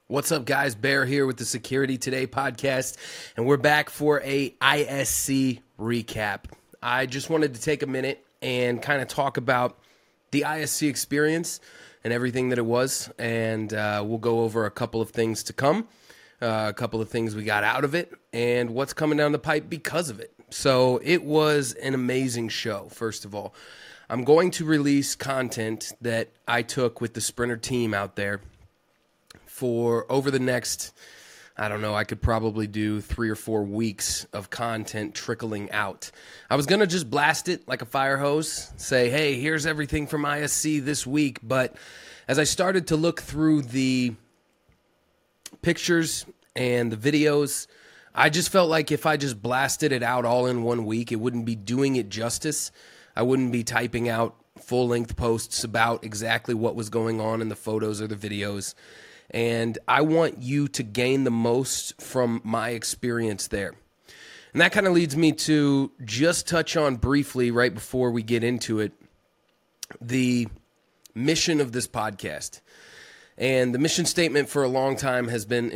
What's up, guys? Bear here with the Security Today podcast, and we're back for a ISC recap. I just wanted to take a minute and kind of talk about the ISC experience and everything that it was, and we'll go over a couple of things to come, a couple of things we got out of it, and what's coming down the pipe because of it. So it was an amazing show, first of all. I'm going to release content that I took with the Sprinter team out there for over the next, I could probably do 3 or 4 weeks of content trickling out. I was going to just blast it like a fire hose, say, hey, here's everything from ISC this week. But as I started to look through the pictures and the videos, I just felt like if I just blasted it out all in 1 week, it wouldn't be doing it justice. I wouldn't be typing out full-length posts about exactly what was going on in the photos or the videos. And I want you to gain the most from my experience there. And that kind of leads me to just touch on briefly, right before we get into it, the mission of this podcast. And the mission statement for a long time has been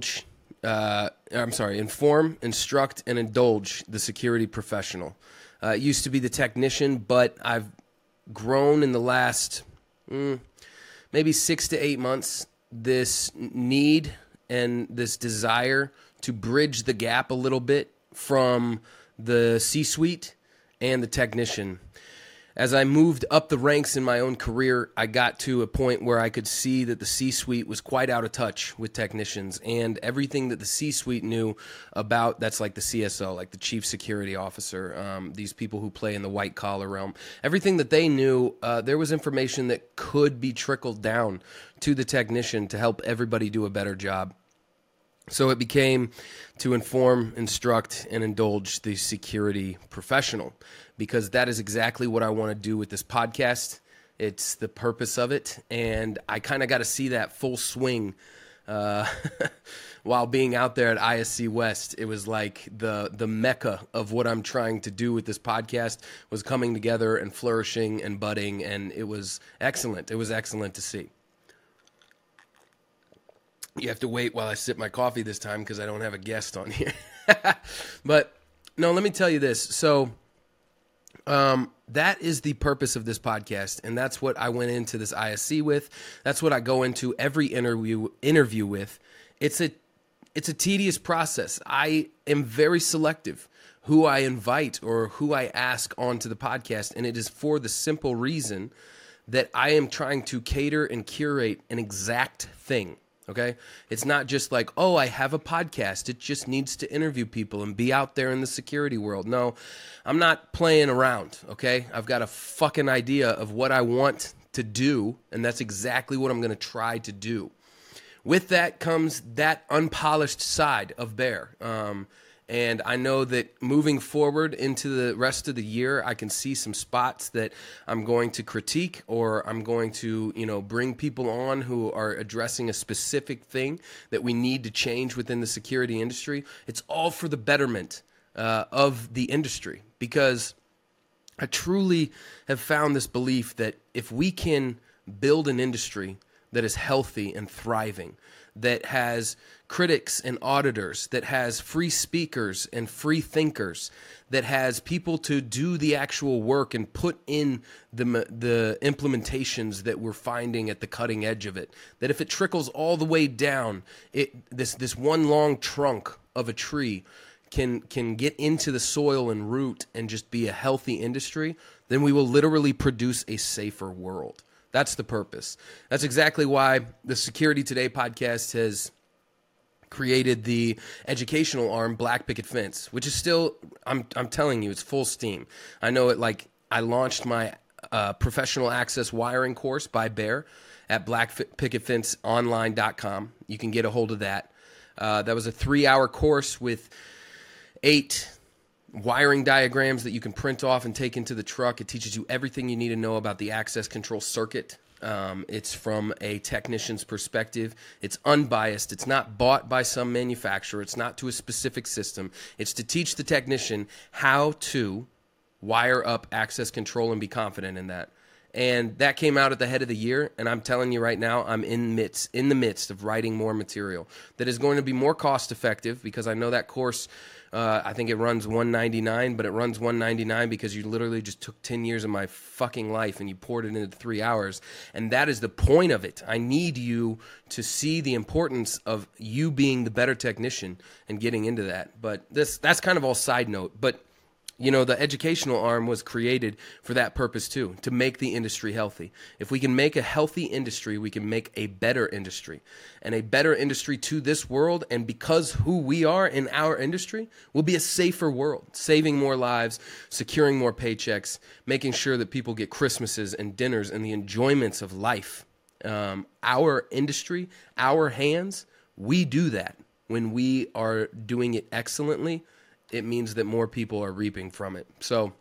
inform, instruct, and indulge the security professional. It used to be the technician, but I've grown in the last maybe 6 to 8 months this need and this desire to bridge the gap a little bit from the C-suite and the technician. As I moved up the ranks in my own career, I got to a point where I could see that the C-suite was quite out of touch with technicians, and everything that the C-suite knew about, that's like the CSO, like the chief security officer, these people who play in the white collar realm, everything that they knew, there was information that could be trickled down to the technician to help everybody do a better job. So it became to inform, instruct, and indulge the security professional, because that is exactly what I want to do with this podcast. It's the purpose of it, and I kind of got to see that full swing while being out there at ISC West. It was like the mecca of what I'm trying to do with this podcast was coming together and flourishing and budding, and it was excellent. It was excellent to see. You have to wait while I sip my coffee this time because I don't have a guest on here. But no, let me tell you this. So that is the purpose of this podcast, and that's what I went into this ISC with. That's what I go into every interview with. It's a tedious process. I am very selective who I invite or who I ask onto the podcast, and it is for the simple reason that I am trying to cater and curate an exact thing. Okay? It's not just like, oh, I have a podcast. It just needs to interview people and be out there in the security world. No, I'm not playing around, okay? I've got a fucking idea of what I want to do, and that's exactly what I'm going to try to do. With that comes that unpolished side of Bear. And I know that moving forward into the rest of the year, I can see some spots that I'm going to critique, or I'm going to, bring people on who are addressing a specific thing that we need to change within the security industry. It's all for the betterment of the industry, because I truly have found this belief that if we can build an industry that is healthy and thriving, that has critics and auditors, that has free speakers and free thinkers, that has people to do the actual work and put in the implementations that we're finding at the cutting edge of it, that if it trickles all the way down, this one long trunk of a tree can get into the soil and root and just be a healthy industry, then we will literally produce a safer world. That's the purpose. That's exactly why the Security Today podcast has created the educational arm, Black Picket Fence, which is still, I'm telling you, it's full steam. I know it, like, I launched my professional access wiring course by Bear at blackpicketfenceonline.com. You can get a hold of that. That was a 3-hour course with 8 wiring diagrams that you can print off and take into the truck. It teaches you everything you need to know about the access control circuit. It's from a technician's perspective. It's unbiased. It's not bought by some manufacturer. It's not to a specific system. It's to teach the technician how to wire up access control and be confident in that. And that came out at the head of the year, and I'm telling you right now, I'm in the midst of writing more material that is going to be more cost effective, because I know that course, I think it runs $199, but it runs $199 because you literally just took 10 years of my fucking life and you poured it into 3 hours. And that is the point of it. I need you to see the importance of you being the better technician and getting into that. But that's kind of all side note. But you know, the educational arm was created for that purpose too, to make the industry healthy. If we can make a healthy industry, we can make a better industry. And a better industry to this world, and because who we are in our industry, will be a safer world, saving more lives, securing more paychecks, making sure that people get Christmases and dinners and the enjoyments of life. Our industry, our hands, we do that. When we are doing it excellently, it means that more people are reaping from it. So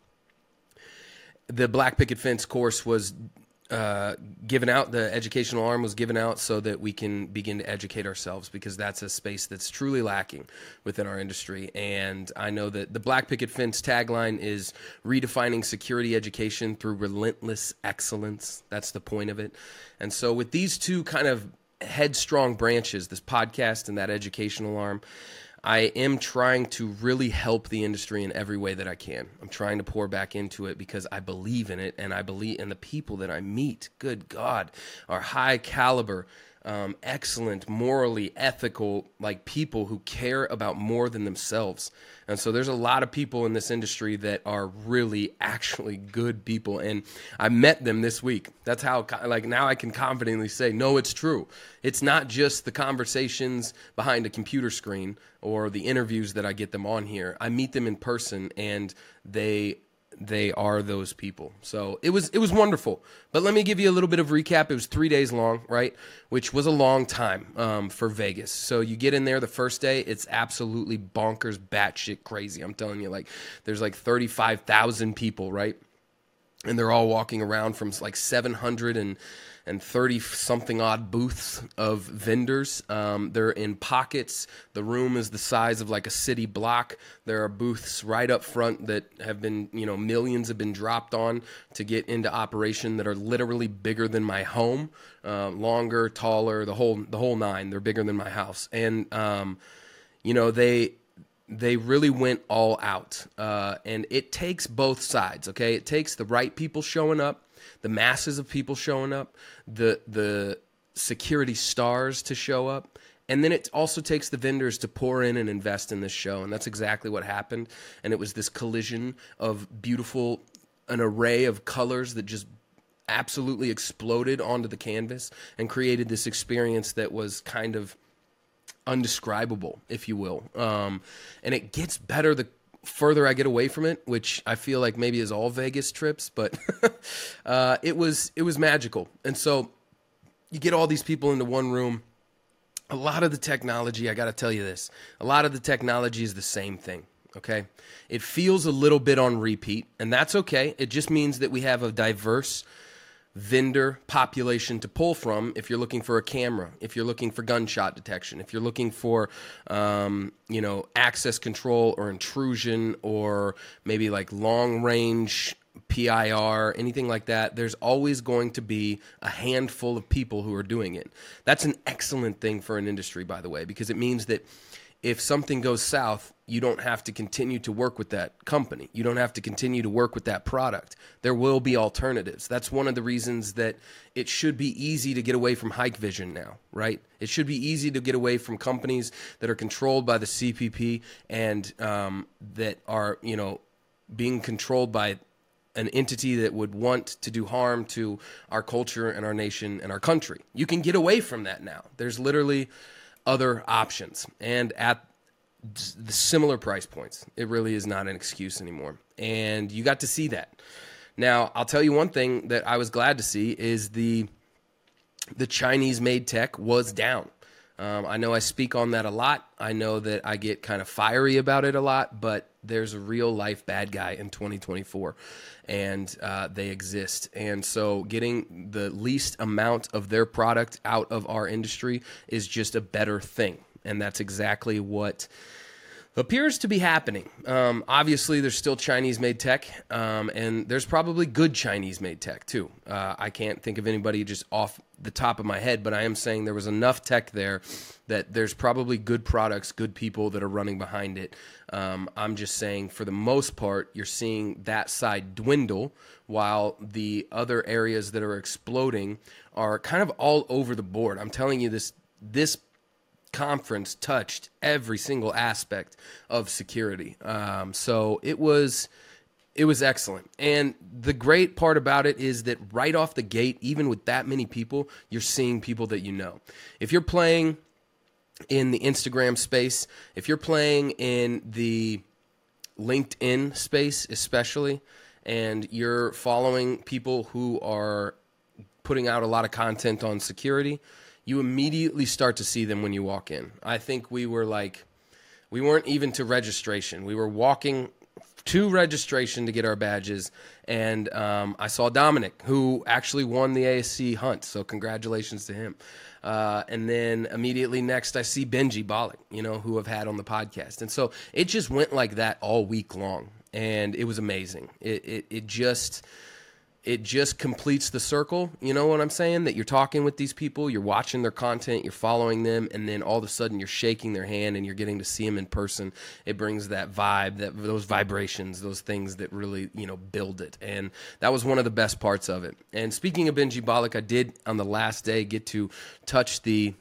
the Black Picket Fence course was given out, the educational arm was given out so that we can begin to educate ourselves, because that's a space that's truly lacking within our industry. And I know that the Black Picket Fence tagline is redefining security education through relentless excellence. That's the point of it. And so with these two kind of headstrong branches, this podcast and that educational arm, I am trying to really help the industry in every way that I can. I'm trying to pour back into it because I believe in it, and I believe in the people that I meet. Good God, are high caliber, excellent, morally ethical, like people who care about more than themselves. And so there's a lot of people in this industry that are really actually good people, and I met them this week. That's how, like, now I can confidently say, no, it's true. It's not just the conversations behind a computer screen or the interviews that I get them on here. I meet them in person, and they are those people. So it was wonderful. But let me give you a little bit of recap. It was 3 days long, right? Which was a long time for Vegas. So you get in there the first day, it's absolutely bonkers, batshit crazy. I'm telling you, like, there's like 35,000 people, right? And they're all walking around from like 730 something odd booths of vendors. They're in pockets. The room is the size of like a city block. There are booths right up front that have been, millions have been dropped on to get into operation, that are literally bigger than my home, longer, taller, the whole nine. They're bigger than my house. And, they really went all out, and it takes both sides, okay? It takes the right people showing up, the masses of people showing up, the security stars to show up, and then it also takes the vendors to pour in and invest in this show, and that's exactly what happened. And it was this collision of an array of colors that just absolutely exploded onto the canvas and created this experience that was kind of undescribable, if you will. And it gets better the further I get away from it, which I feel like maybe is all Vegas trips, but it was magical. And so you get all these people into one room. A lot of the technology, I got to tell you this, a lot of the technology is the same thing. Okay. It feels a little bit on repeat, and that's okay. It just means that we have a diverse vendor population to pull from. If you're looking for a camera, if you're looking for gunshot detection, if you're looking for access control or intrusion, or maybe like long range PIR, anything like that, there's always going to be a handful of people who are doing it. That's an excellent thing for an industry, by the way, because it means that if something goes south, you don't have to continue to work with that company. You don't have to continue to work with that product. There will be alternatives. That's one of the reasons that it should be easy to get away from Hikvision now, right? It should be easy to get away from companies that are controlled by the CPP and that are, being controlled by an entity that would want to do harm to our culture and our nation and our country. You can get away from that now. There's literally other options, and at the similar price points. It really is not an excuse anymore, and you got to see that. Now, I'll tell you one thing that I was glad to see is the Chinese-made tech was down. I know I speak on that a lot. I know that I get kind of fiery about it a lot, but there's a real-life bad guy in 2024, and they exist. And so getting the least amount of their product out of our industry is just a better thing, and that's exactly what appears to be happening. Obviously, there's still Chinese-made tech, and there's probably good Chinese-made tech, too. I can't think of anybody just off the top of my head, but I am saying there was enough tech there that there's probably good products, good people that are running behind it. I'm just saying, for the most part, you're seeing that side dwindle, while the other areas that are exploding are kind of all over the board. I'm telling you, this conference touched every single aspect of security. So it was excellent. And the great part about it is that right off the gate, even with that many people, you're seeing people that you know. If you're playing in the Instagram space, if you're playing in the LinkedIn space especially, and you're following people who are putting out a lot of content on security, you immediately start to see them when you walk in. I think we weren't even to registration. We were walking to registration to get our badges, and I saw Dominic, who actually won the ASC hunt, so congratulations to him. And then immediately next, I see Benji Bollick, who I've had on the podcast. And so it just went like that all week long, and it was amazing. It just completes the circle, you know what I'm saying? That you're talking with these people, you're watching their content, you're following them, and then all of a sudden you're shaking their hand and you're getting to see them in person. It brings that vibe, those vibrations, those things that really, build it. And that was one of the best parts of it. And speaking of Benji Bollick, I did on the last day get to touch the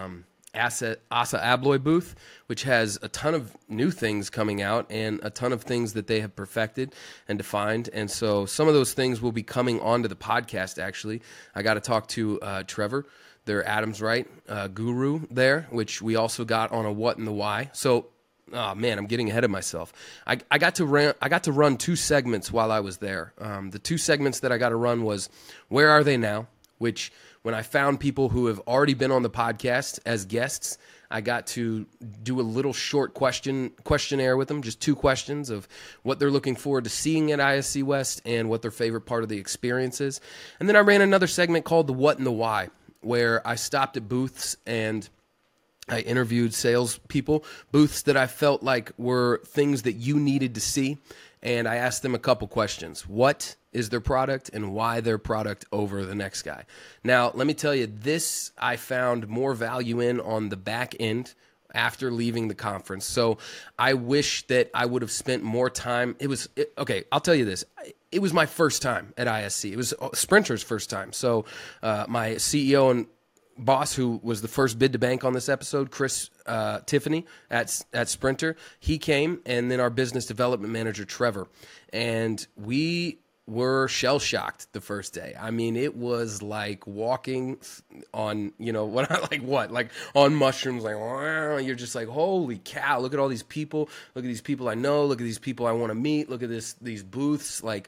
ASA Abloy booth, which has a ton of new things coming out and a ton of things that they have perfected and defined. And so some of those things will be coming onto the podcast, actually. I got to talk to Trevor, their Adams Right guru there, which we also got on a What and the Why. So, oh man, I'm getting ahead of myself. I got to run 2 segments while I was there. The 2 segments that I got to run was Where Are They Now?, which when I found people who have already been on the podcast as guests, I got to do a little short questionnaire with them, just 2 questions of what they're looking forward to seeing at ISC West and what their favorite part of the experience is. And then I ran another segment called The What and the Why, where I stopped at booths and I interviewed salespeople, booths that I felt like were things that you needed to see. And I asked them a couple questions. What is their product and why their product over the next guy? Now, let me tell you, this I found more value in on the back end after leaving the conference. So I wish that I would have spent more time. Okay, I'll tell you this. It was my first time at ISC. It was Sprinter's first time. So my CEO and boss, who was the first bid to bank on this episode, Chris Tiffany at Sprinter, he came, and then our business development manager, Trevor. And we were shell-shocked the first day. I mean, it was like walking on, like on mushrooms, like, wow, you're just like, holy cow, look at all these people, look at these people I know, look at these people I want to meet, look at these booths, like,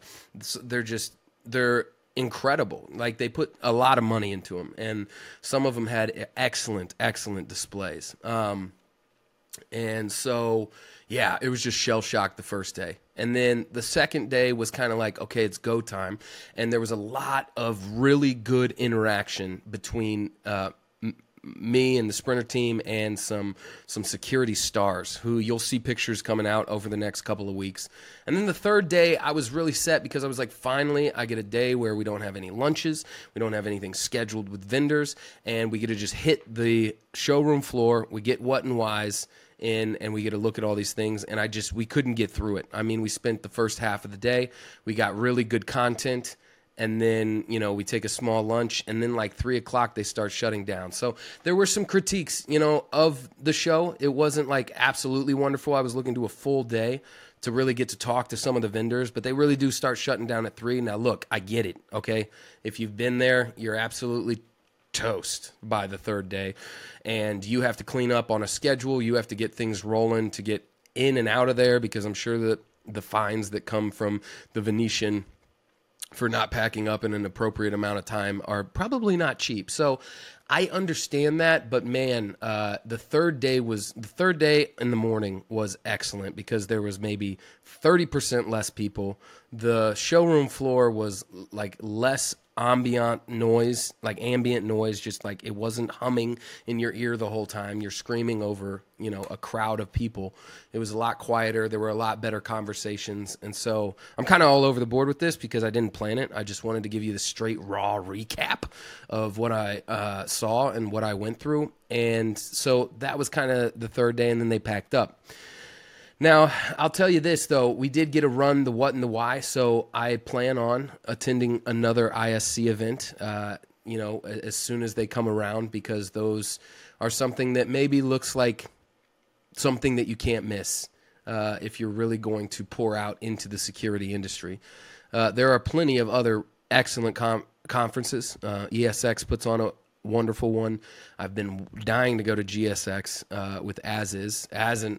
they're incredible. Like, they put a lot of money into them, and some of them had excellent displays. And so, yeah, it was just shell-shocked the first day. And then the second day was kind of like, okay, it's go time. And there was a lot of really good interaction between me and the Sprinter team and some security stars who you'll see pictures coming out over the next couple of weeks. And then the third day, I was really set because I was like, finally, I get a day where we don't have any lunches, we don't have anything scheduled with vendors, and we get to just hit the showroom floor. We get what and whys in, and we get to look at all these things, and we couldn't get through it. I mean, we spent the first half of the day, we got really good content, and then, we take a small lunch, and then like 3 o'clock, they start shutting down. So there were some critiques, of the show. It wasn't like absolutely wonderful. I was looking to a full day to really get to talk to some of the vendors, but they really do start shutting down at 3. Now, look, I get it, okay? If you've been there, you're absolutely toast by the third day, and you have to clean up on a schedule. You have to get things rolling to get in and out of there, because I'm sure that the fines that come from the Venetian for not packing up in an appropriate amount of time are probably not cheap. So I understand that, but man, the third day in the morning was excellent because there was maybe 30% less people. The showroom floor was like less ambient noise, just like it wasn't humming in your ear the whole time. You're screaming over, a crowd of people. It was a lot quieter. There were a lot better conversations. And so I'm kind of all over the board with this because I didn't plan it. I just wanted to give you the straight raw recap of what I saw and what I went through. And so that was kind of the third day, and then they packed up. Now, I'll tell you this, though. We did get to run the what and the why, so I plan on attending another ISC event, as soon as they come around, because those are something that maybe looks like something that you can't miss if you're really going to pour out into the security industry. There are plenty of other excellent conferences. ESX puts on a wonderful one. I've been dying to go to GSX with As Is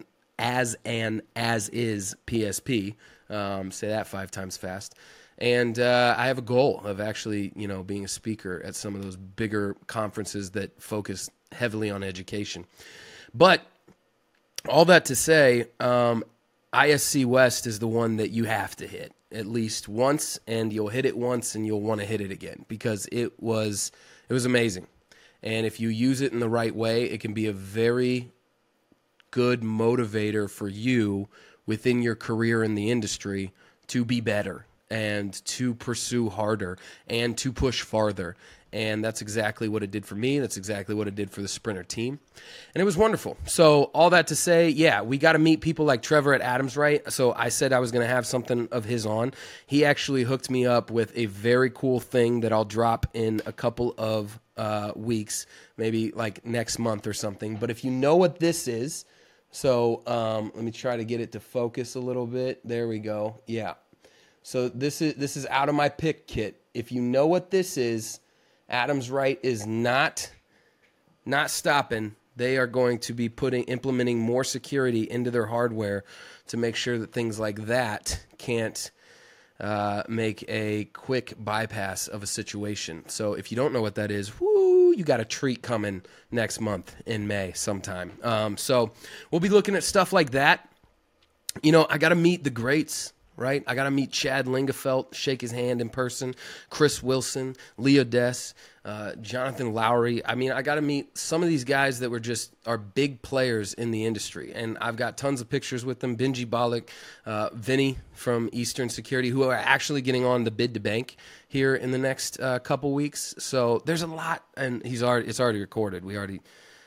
PSP. Say that 5 times fast. And I have a goal of actually, being a speaker at some of those bigger conferences that focus heavily on education. But all that to say, ISC West is the one that you have to hit at least once, and you'll hit it once and you'll want to hit it again because it was amazing. And if you use it in the right way, it can be a very good motivator for you within your career in the industry to be better and to pursue harder and to push farther. And that's exactly what it did for me. That's exactly what it did for the Sprinter team. And it was wonderful. So all that to say, yeah, we got to meet people like Trevor at Adams Right. So I said I was going to have something of his on. He actually hooked me up with a very cool thing that I'll drop in a couple of weeks, maybe like next month or something. But if you know what this is, so let me try to get it to focus a little bit. There we go. Yeah. So this is out of my pick kit. If you know what this is, Adams Right is not stopping. They are going to be implementing more security into their hardware to make sure that things like that can't make a quick bypass of a situation. So if you don't know what that is, you got a treat coming next month in May sometime. So we'll be looking at stuff like that. I got to meet the greats. Right? I got to meet Chad Lingefelt, shake his hand in person, Chris Wilson, Leo Dess, Jonathan Lowry. I mean, I got to meet some of these guys that are big players in the industry. And I've got tons of pictures with them. Benji Bollock, Vinny from Eastern Security, who are actually getting on the Bid to Bank here in the next couple weeks. So there's a lot, and it's already recorded. We already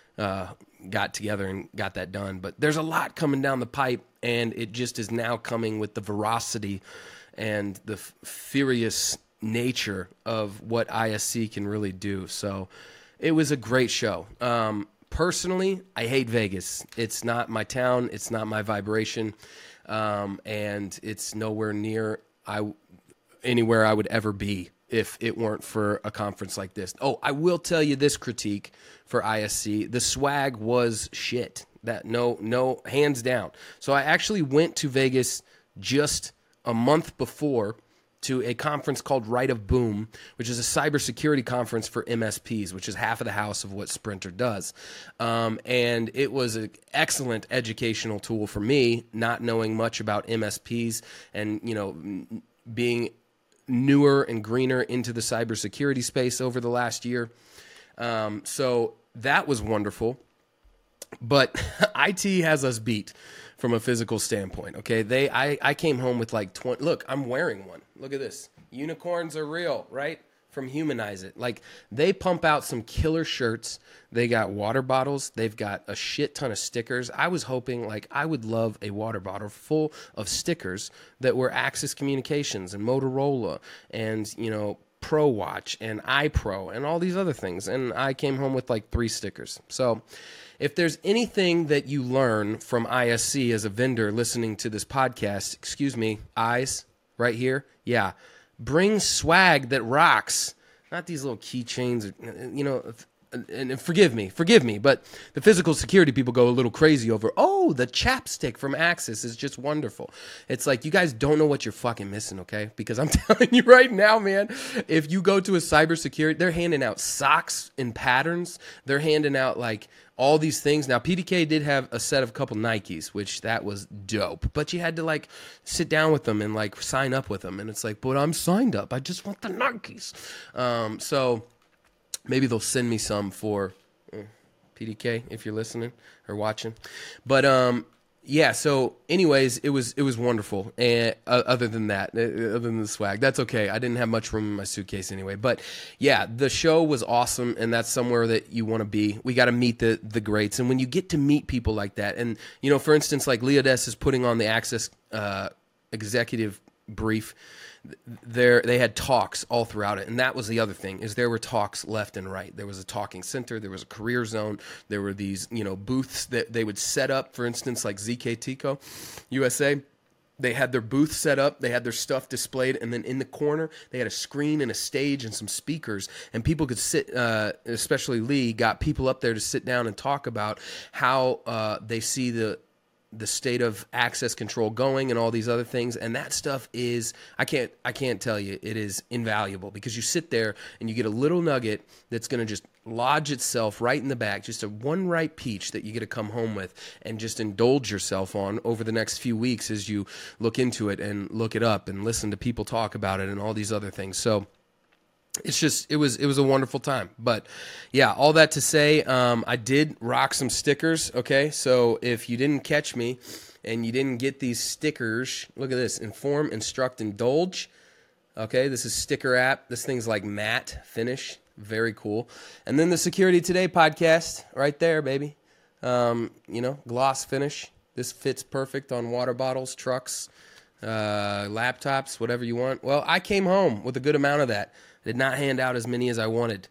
got together and got that done. But there's a lot coming down the pipe, and it just is now coming with the veracity and the furious nature of what ISC can really do. So it was a great show. Personally, I hate Vegas. It's not my town. It's not my vibration. And it's nowhere near anywhere I would ever be if it weren't for a conference like this. Oh, I will tell you this critique for ISC. The swag was shit. That no, hands down. So I actually went to Vegas just a month before to a conference called Right of Boom, which is a cybersecurity conference for MSPs, which is half of the house of what Sprinter does. And it was an excellent educational tool for me, not knowing much about MSPs and, being newer and greener into the cybersecurity space over the last year. So that was wonderful. But IT has us beat from a physical standpoint, okay? I came home with like 20. Look, I'm wearing one. Look at this. Unicorns are real, right? From Humanize It. Like, they pump out some killer shirts. They got water bottles. They've got a shit ton of stickers. I was hoping, I would love a water bottle full of stickers that were Axis Communications and Motorola and, ProWatch and iPro and all these other things. And I came home with 3 stickers. So if there's anything that you learn from ISC as a vendor listening to this podcast, excuse me, eyes right here, yeah, bring swag that rocks, not these little keychains. and forgive me, but the physical security people go a little crazy over, oh, the chapstick from Axis is just wonderful. It's like, you guys don't know what you're fucking missing, okay? Because I'm telling you right now, man, if you go to a cybersecurity, they're handing out socks in patterns. They're handing out like all these things. Now, PDK did have a set of a couple Nikes, which that was dope. But you had to like sit down with them and like sign up with them. And it's like, but I'm signed up. I just want the Nikes. So maybe they'll send me some for PDK if you're listening or watching. But yeah, so anyways, it was wonderful. And other than that, other than the swag, that's okay. I didn't have much room in my suitcase anyway. But yeah, the show was awesome, and that's somewhere that you want to be. We got to meet the greats, and when you get to meet people like that, and you know, for instance, like Leodes is putting on the Access executive brief. They had talks all throughout it, and that was the other thing, is there were talks left and right. There was a talking center, there was a career zone, there were these, you know, booths that they would set up. For instance, like ZK Tico USA, they had their booth set up, they had their stuff displayed, and then in the corner they had a screen and a stage and some speakers, and people could sit, especially Lee got people up there to sit down and talk about how they see the state of access control going and all these other things. And that stuff is, I can't tell you, it is invaluable, because you sit there and you get a little nugget that's going to just lodge itself right in the back, just a one ripe peach that you get to come home with and just indulge yourself on over the next few weeks as you look into it and look it up and listen to people talk about it and all these other things. So it's just, it was a wonderful time. But yeah, all that to say, I did rock some stickers. Okay. So if you didn't catch me and you didn't get these stickers, look at this: inform, instruct, indulge. Okay. This is sticker app. This thing's like matte finish. Very cool. And then the Security Today podcast right there, baby. You know, gloss finish. This fits perfect on water bottles, trucks, laptops, whatever you want. Well, I came home with a good amount of that. Did not hand out as many as I wanted.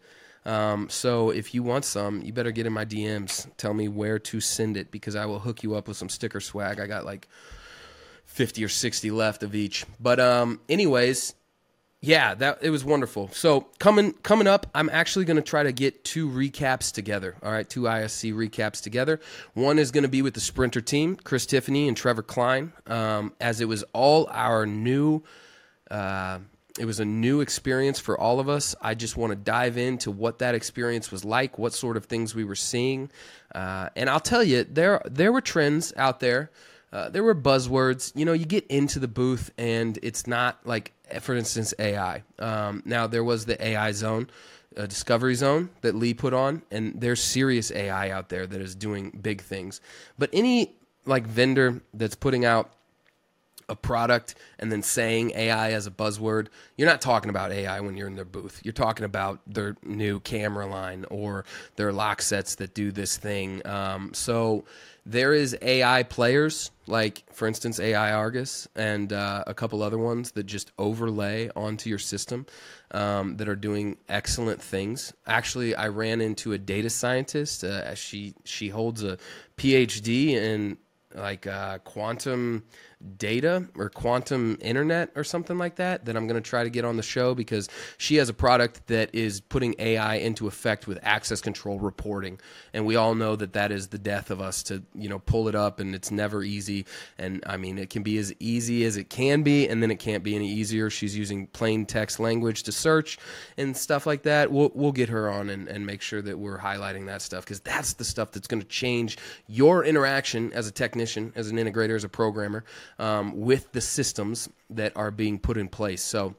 So if you want some, you better get in my DMs. Tell me where to send it, because I will hook you up with some sticker swag. I got like 50 or 60 left of each. But anyways, yeah, it was wonderful. So coming up, I'm actually going to try to get 2 recaps together. All right, 2 ISC recaps together. One is going to be with the Sprinter team, Chris Tiffany and Trevor Klein, as it was all our new. It was a new experience for all of us. I just want to dive into what that experience was like, what sort of things we were seeing. And I'll tell you, there were trends out there. There were buzzwords. You know, you get into the booth and it's not like, for instance, AI. Now, there was the AI zone, Discovery Zone that Lee put on, and there's serious AI out there that is doing big things. But any like vendor that's putting out a product and then saying AI as a buzzword, you're not talking about AI when you're in their booth. You're talking about their new camera line or their lock sets that do this thing. So there is AI players, like, for instance, AI Argus and a couple other ones that just overlay onto your system that are doing excellent things. Actually, I ran into a data scientist. She holds a PhD in like quantum data or quantum internet or something like that I'm going to try to get on the show, because she has a product that is putting AI into effect with access control reporting. And we all know that is the death of us to, you know, pull it up, and it's never easy. And I mean, it can be as easy as it can be, and then it can't be any easier. She's using plain text language to search and stuff like that. We'll get her on and make sure that we're highlighting that stuff, because that's the stuff that's going to change your interaction as a technician, as an integrator, as a programmer, with the systems that are being put in place. So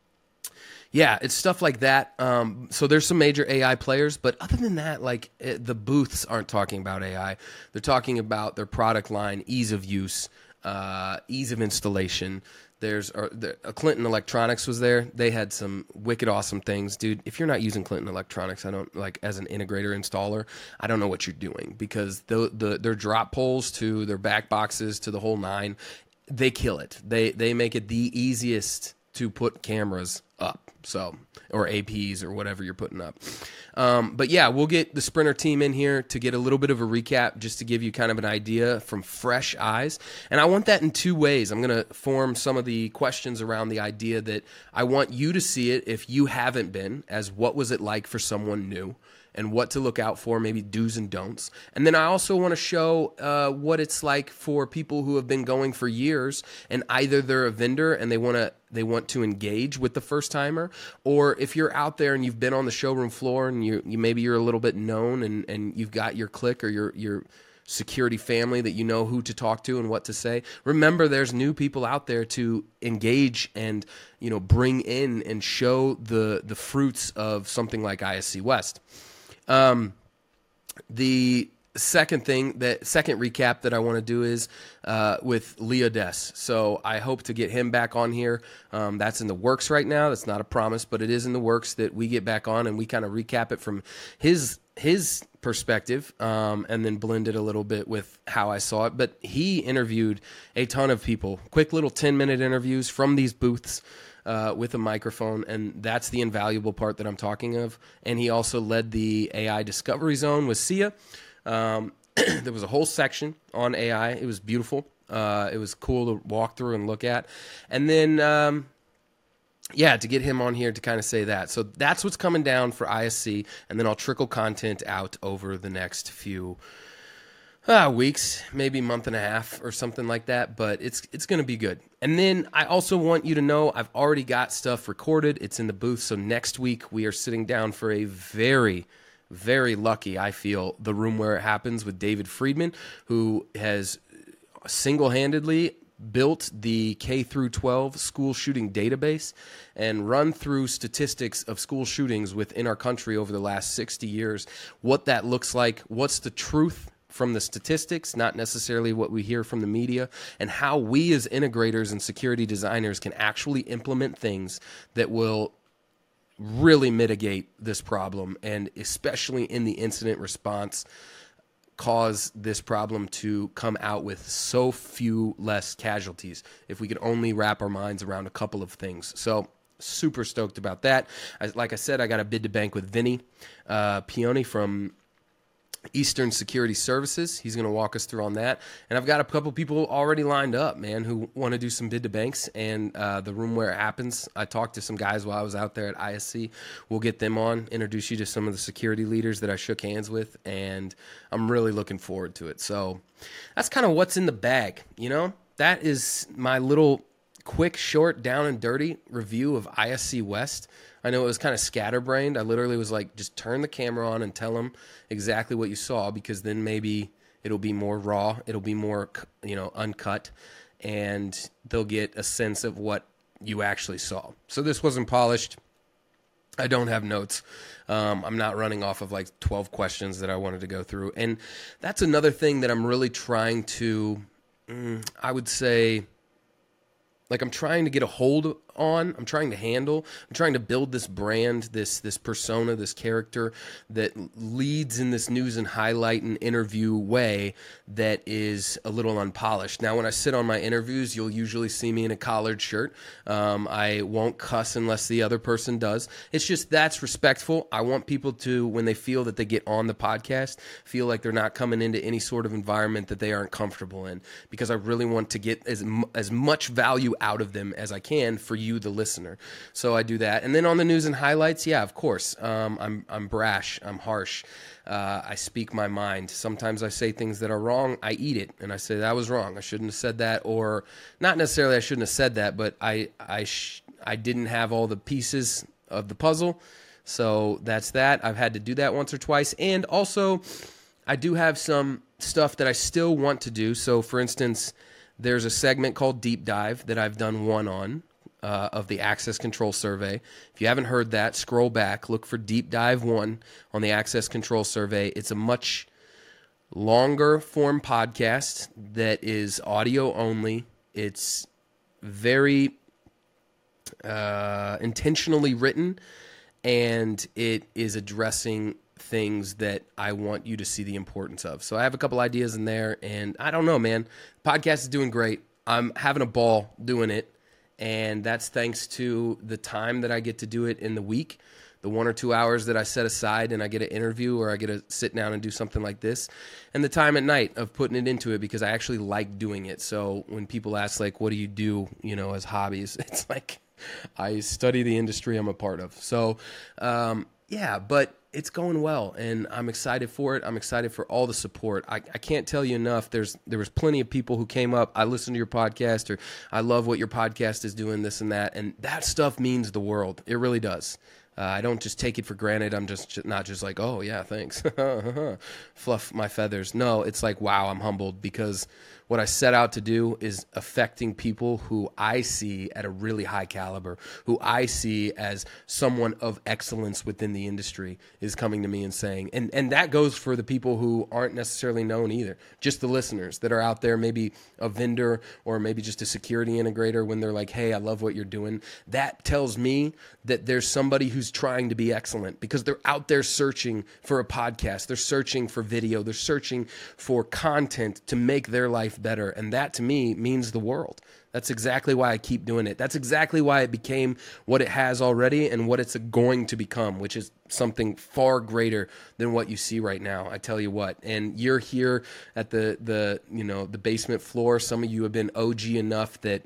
yeah, it's stuff like that. So there's some major AI players, but other than that, like the booths aren't talking about AI. They're talking about their product line, ease of use, ease of installation. There's Clinton Electronics was there. They had some wicked awesome things, dude. If you're not using Clinton Electronics, I don't like as an integrator installer, I don't know what you're doing, because their drop poles to their back boxes to the whole nine, they kill it. They make it the easiest to put cameras up, so, or APs or whatever you're putting up. But yeah, we'll get the Sprinter team in here to get a little bit of a recap, just to give you kind of an idea from fresh eyes. And I want that in 2 ways. I'm going to form some of the questions around the idea that I want you to see it, if you haven't been, as what was it like for someone new. and what to look out for, maybe do's and don'ts. And then I also want to show what it's like for people who have been going for years, and either they're a vendor and they want to engage with the first timer, or if you're out there and you've been on the showroom floor and you maybe you're a little bit known and you've got your clique or your security family that you know who to talk to and what to say. Remember, there's new people out there to engage and, bring in and show the fruits of something like ISC West. The second recap that I want to do is with Leo Des. So I hope to get him back on here. That's in the works right now. That's not a promise, but it is in the works that we get back on and we kind of recap it from his perspective, and then blend it a little bit with how I saw it. But he interviewed a ton of people, quick little 10-minute interviews from these booths with a microphone, and that's the invaluable part that I'm talking of. And he also led the AI Discovery Zone with Sia. There was a whole section on AI. It was beautiful. It was cool to walk through and look at. And then, to get him on here to kind of say that. So that's what's coming down for ISC, and then I'll trickle content out over the next few weeks, maybe month and a half or something like that, but it's going to be good. And then I also want you to know I've already got stuff recorded. It's in the booth, so next week we are sitting down for a very, very lucky, I feel, The Room Where It Happens with David Friedman, who has single-handedly built the K through 12 school shooting database and run through statistics of school shootings within our country over the last 60 years, what that looks like, what's the truth from the statistics, not necessarily what we hear from the media, and how we as integrators and security designers can actually implement things that will really mitigate this problem, and especially in the incident response, cause this problem to come out with so few less casualties if we could only wrap our minds around a couple of things. So super stoked about that. Like I said, I got a bid to bank with Vinny Pioni from Eastern Security Services. He's going to walk us through on that. And I've got a couple people already lined up, man, who want to do some bid to banks, and The Room Where It Happens. I talked to some guys while I was out there at ISC. We'll get them on, introduce you to some of the security leaders that I shook hands with, and I'm really looking forward to it. So that's kind of what's in the bag, That is my little quick, short, down and dirty review of ISC West. I know it was kind of scatterbrained. I literally was like, just turn the camera on and tell them exactly what you saw, because then maybe it'll be more raw. It'll be more, uncut, and they'll get a sense of what you actually saw. So this wasn't polished. I don't have notes. I'm not running off of like 12 questions that I wanted to go through. And that's another thing that I'm really trying to, I would say, like I'm trying to get a hold on, I'm trying to handle, I'm trying to build this brand, this persona, this character that leads in this news and highlight and interview way that is a little unpolished. Now, when I sit on my interviews, you'll usually see me in a collared shirt. I won't cuss unless the other person does. It's just that's respectful. I want people to, when they feel that they get on the podcast, feel like they're not coming into any sort of environment that they aren't comfortable in, because I really want to get as much value out of them as I can for you, the listener. So I do that. And then on the news and highlights, yeah, of course, I'm brash, I'm harsh. I speak my mind. Sometimes I say things that are wrong. I eat it and I say that was wrong. I shouldn't have said that, or not necessarily I shouldn't have said that, but I didn't have all the pieces of the puzzle. So that's that. I've had to do that once or twice. And also I do have some stuff that I still want to do. So for instance, there's a segment called Deep Dive that I've done one on of the Access Control Survey. If you haven't heard that, scroll back, look for Deep Dive 1 on the Access Control Survey. It's a much longer form podcast that is audio only. It's very intentionally written, and it is addressing things that I want you to see the importance of. So I have a couple ideas in there, and I don't know, man. Podcast is doing great. I'm having a ball doing it, and that's thanks to the time that I get to do it in the week, the 1 or 2 hours that I set aside and I get an interview or I get to sit down and do something like this, and the time at night of putting it into it, because I actually like doing it. So when people ask, like, what do you do, as hobbies, it's like I study the industry I'm a part of. So Yeah, but it's going well, and I'm excited for it. I'm excited for all the support. I can't tell you enough. There was plenty of people who came up. I listened to your podcast, or I love what your podcast is doing, this and that stuff means the world. It really does. I don't just take it for granted. I'm just not just like, oh yeah, thanks, fluff my feathers. No, it's like, wow, I'm humbled, because what I set out to do is affecting people who I see at a really high caliber, who I see as someone of excellence within the industry, is coming to me and saying, and that goes for the people who aren't necessarily known either, just the listeners that are out there, maybe a vendor or maybe just a security integrator, when they're like, hey, I love what you're doing. That tells me that there's somebody who's trying to be excellent, because they're out there searching for a podcast. They're searching for video. They're searching for content to make their life better. And that to me means the world. That's exactly why I keep doing it. That's exactly why it became what it has already and what it's going to become, which is something far greater than what you see right now. I tell you what. And you're here at the basement floor. Some of you have been OG enough that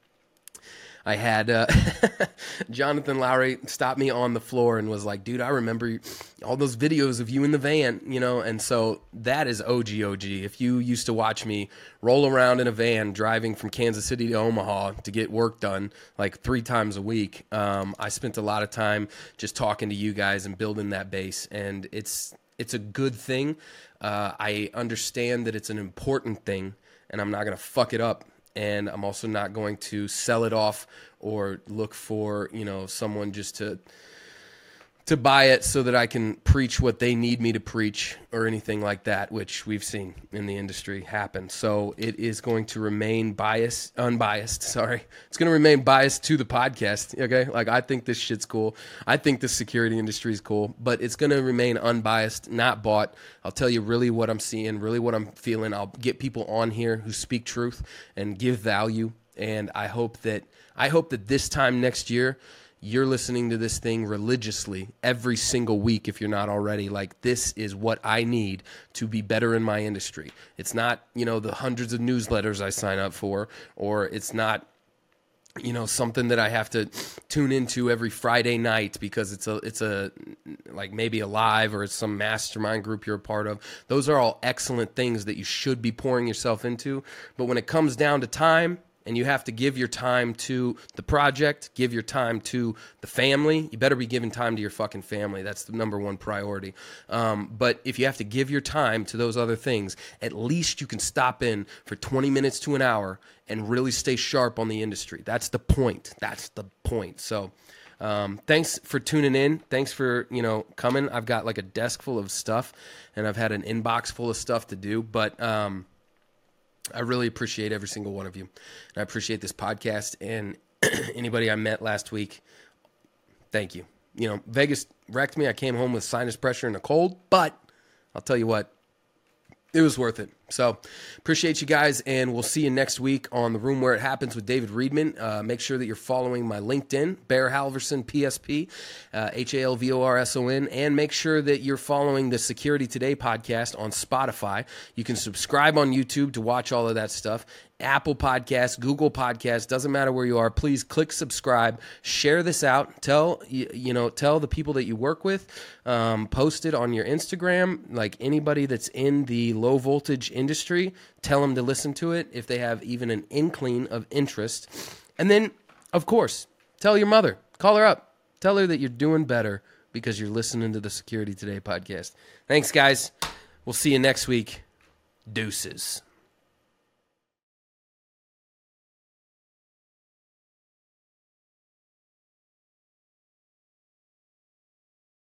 I had Jonathan Lowry stop me on the floor and was like, dude, I remember all those videos of you in the van, and so that is OG. If you used to watch me roll around in a van driving from Kansas City to Omaha to get work done like 3 times a week, I spent a lot of time just talking to you guys and building that base, and it's a good thing. I understand that it's an important thing, and I'm not going to fuck it up. And I'm also not going to sell it off or look for, someone just to buy it so that I can preach what they need me to preach or anything like that, which we've seen in the industry happen. So it is going to remain unbiased. Sorry. It's going to remain biased to the podcast. Okay. Like, I think this shit's cool. I think the security industry is cool, but it's going to remain unbiased, not bought. I'll tell you really what I'm seeing, really what I'm feeling. I'll get people on here who speak truth and give value. And I hope that this time next year, you're listening to this thing religiously every single week if you're not already. Like, this is what I need to be better in my industry. It's not, the hundreds of newsletters I sign up for, or it's not, something that I have to tune into every Friday night because it's a like maybe a live, or it's some mastermind group you're a part of. Those are all excellent things that you should be pouring yourself into. But when it comes down to time, and you have to give your time to the project, give your time to the family. You better be giving time to your fucking family. That's the number one priority. But if you have to give your time to those other things, at least you can stop in for 20 minutes to an hour and really stay sharp on the industry. That's the point. So thanks for tuning in. Thanks for, coming. I've got like a desk full of stuff, and I've had an inbox full of stuff to do, but I really appreciate every single one of you. And I appreciate this podcast, and anybody I met last week, thank you. Vegas wrecked me. I came home with sinus pressure and a cold, but I'll tell you what, it was worth it. So appreciate you guys, and we'll see you next week on The Room Where It Happens with David Reedman. Make sure that you're following my LinkedIn, Bear Halverson, PSP, HALVORSON, and make sure that you're following the Security Today podcast on Spotify. You can subscribe on YouTube to watch all of that stuff. Apple Podcasts, Google Podcasts, doesn't matter where you are. Please click subscribe, share this out, tell the people that you work with, post it on your Instagram. Like, anybody that's in the low voltage industry, tell them to listen to it if they have even an inkling of interest. And then, of course, tell your mother, call her up, tell her that you're doing better because you're listening to the Security Today podcast. Thanks, guys. We'll see you next week. Deuces.